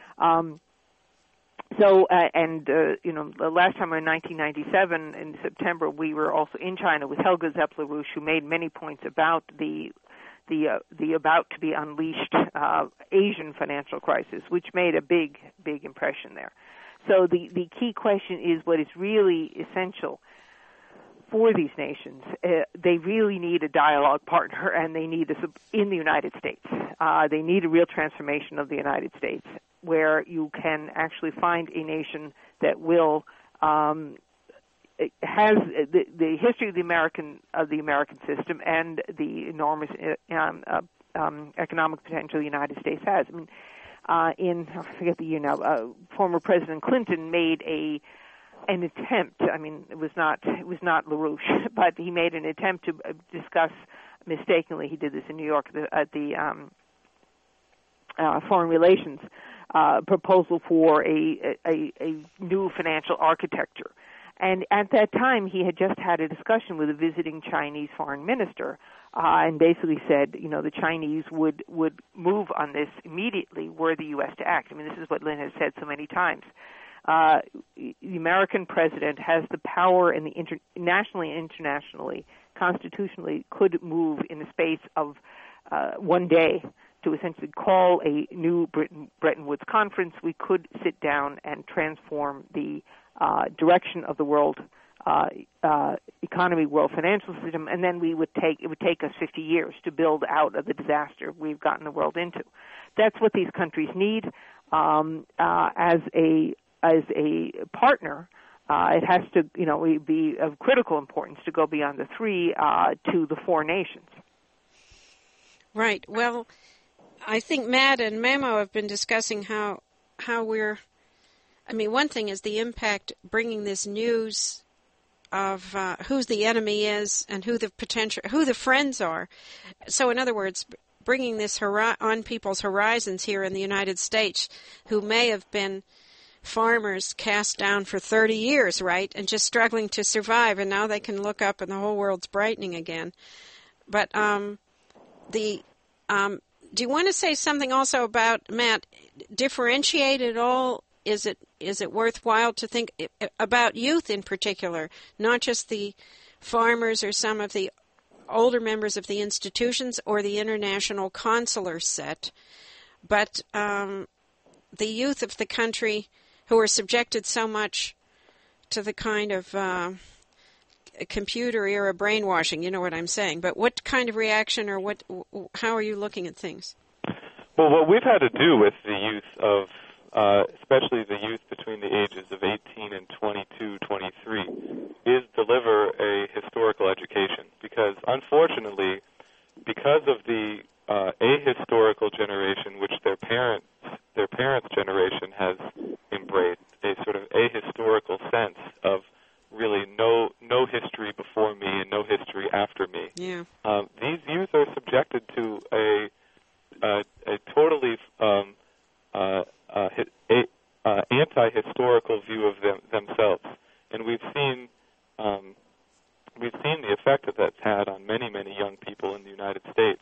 The last time in 1997, in September, we were also in China with Helga Zepp-LaRouche, who made many points about the about to be unleashed Asian financial crisis, which made a big impression there. So the key question is what is really essential for these nations. They really need a dialogue partner, and they need in the United States. They need a real transformation of the United States, where you can actually find a nation that will has the history of the American system and the enormous economic potential the United States has. I mean, I forget the year now, former President Clinton made an attempt. I mean, it was not LaRouche, but he made an attempt to discuss. Mistakenly, he did this in New York at the Foreign Relations proposal for a new financial architecture. And at that time, he had just had a discussion with a visiting Chinese foreign minister, and basically said, the Chinese would move on this immediately were the U.S. to act. I mean, this is what Lynn has said so many times. The American president has the power, and nationally and internationally, constitutionally, could move in the space of one day to essentially call a new Bretton Woods conference. We could sit down and transform the direction of the world economy, world financial system, and then it would take us 50 years to build out of the disaster we've gotten the world into. That's what these countries need as a partner. It has to, be of critical importance to go beyond the 3 to the 4 nations. Right. Well, I think Matt and Memo have been discussing how we're. I mean, one thing is the impact bringing this news of who the enemy is and who the friends are. So, in other words, bringing this on people's horizons here in the United States, who may have been farmers cast down for 30 years, right, and just struggling to survive, and now they can look up and the whole world's brightening again. But do you want to say something also about, Matt, differentiate it all? Is it worthwhile to think about youth in particular, not just the farmers or some of the older members of the institutions or the international consular set, but the youth of the country who are subjected so much to the kind of computer-era brainwashing, you know what I'm saying. But what kind of reaction or how are you looking at things? Well, what we've had to do with the youth of, especially the youth between the ages of 18 and 22, 23, is deliver a historical education. Because, unfortunately, because of the ahistorical generation, which their parents' generation has embraced, a sort of ahistorical sense of really no history before me and no history after me. Yeah. These youth are subjected to a totally anti-historical view of themselves, and we've seen the effect that that's had on many young people in the United States.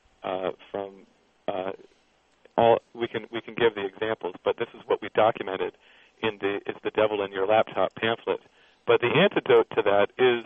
We can give the examples, but this is what we documented in the "Is the Devil in Your Laptop" pamphlet. But the antidote to that is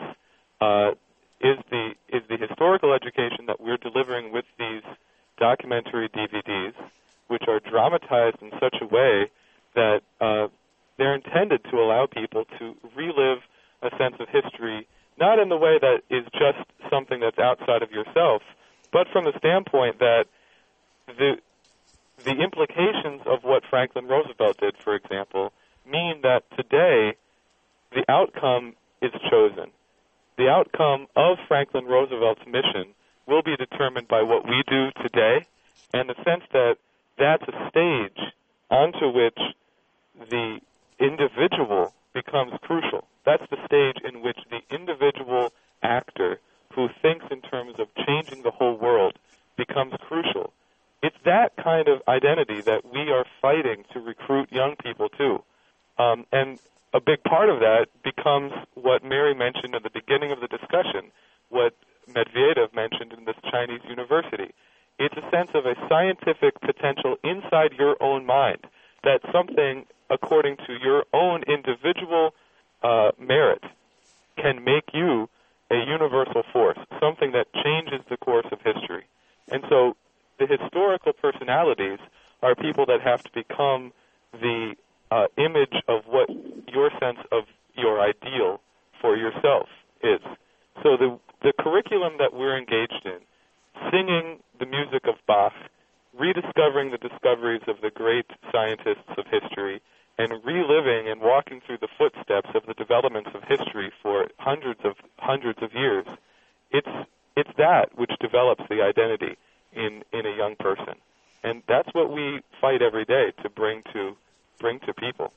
the historical education that we're delivering with these documentary DVDs, which are dramatized in such a way that they're intended to allow people to relive a sense of history, not in the way that is just something that's outside of yourself, but from the standpoint that the implications of what Franklin Roosevelt did, for example, mean that today the outcome is chosen. The outcome of Franklin Roosevelt's mission will be determined by what we do today, and the sense that that's a stage onto which the individual becomes crucial. That's the stage in which the individual actor who thinks in terms of changing the whole world becomes crucial. It's that kind of identity that we are fighting to recruit young people to. And a big part of that becomes what Mary mentioned at the beginning of the discussion, what Medvedev mentioned in this Chinese university. It's a sense of a scientific potential inside your own mind, that something, according to your own individual merit, can make you a universal force, something that changes the course of history. And so the historical personalities are people that have to become the image of what your sense of your ideal for yourself is. So the curriculum that we're engaged in, singing the music of Bach, rediscovering the discoveries of the great scientists of history, and reliving and walking through the footsteps of the developments of history for hundreds of years, it's that which develops the identity in a young person. And that's what we fight every day to bring to people.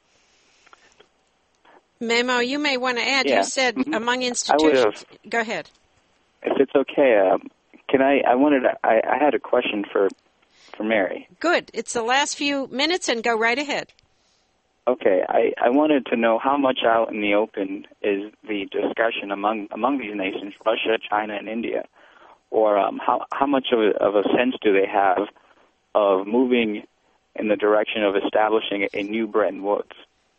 Memo, you may want to add. Yeah. You said among institutions. Go ahead. If it's okay, I had a question for Mary. Good. It's the last few minutes, and go right ahead. Okay, I wanted to know how much out in the open is the discussion among these nations, Russia, China, and India, or how much of a sense do they have of moving in the direction of establishing a new Bretton Woods,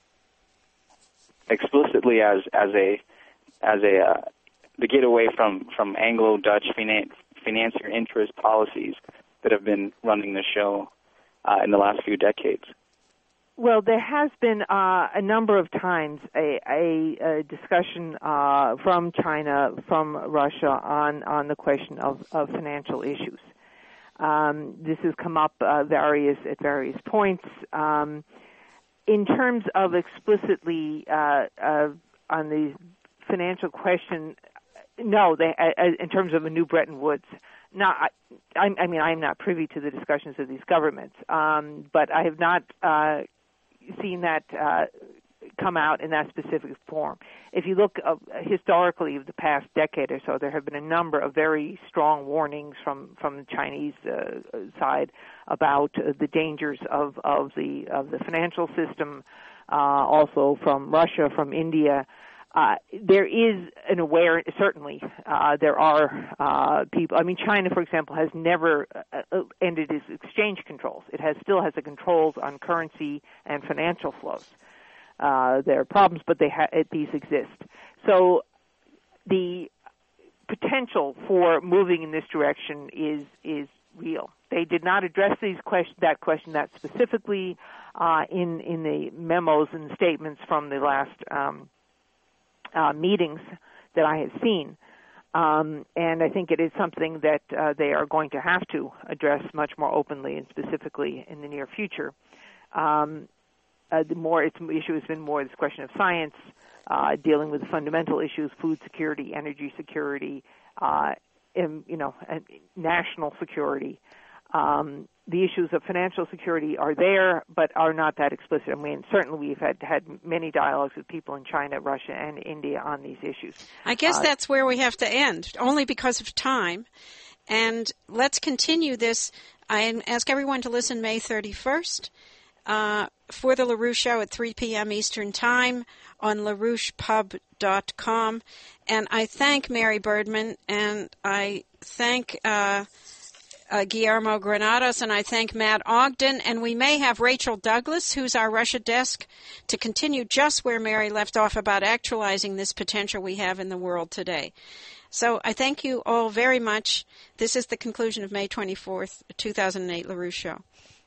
explicitly as a to get away from Anglo-Dutch financier interest policies that have been running the show in the last few decades. Well, there has been a number of times a discussion from China, from Russia on the question of financial issues. This has come up at various points. In terms of explicitly on the financial question, no. In terms of a new Bretton Woods, no. I mean, I'm not privy to the discussions of these governments, but I have not seen that come out in that specific form. If you look historically of the past decade or so, there have been a number of very strong warnings from the Chinese side about the dangers of the financial system, also from Russia, from India. There is an awareness, certainly. There are people. I mean, China, for example, has never ended its exchange controls. It still has the controls on currency and financial flows. There are problems, but these exist. So the potential for moving in this direction is real. They did not address that question that specifically in the memos and statements from the last meetings that I have seen. And I think it is something that they are going to have to address much more openly and specifically in the near future. The issue has been more this question of science, dealing with fundamental issues, food security, energy security, and national security. The issues of financial security are there, but are not that explicit. I mean, certainly we've had many dialogues with people in China, Russia, and India on these issues. I guess that's where we have to end, only because of time. And let's continue this. I ask everyone to listen May 31st for the LaRouche Show at 3 p.m. Eastern Time on LaRouchePub.com. And I thank Mary Birdman, and I thank Guillermo Granados, and I thank Matt Ogden, and we may have Rachel Douglas, who's our Russia desk, to continue just where Mary left off about actualizing this potential we have in the world today. So I thank you all very much. This is the conclusion of May 24th, 2008 LaRouche Show.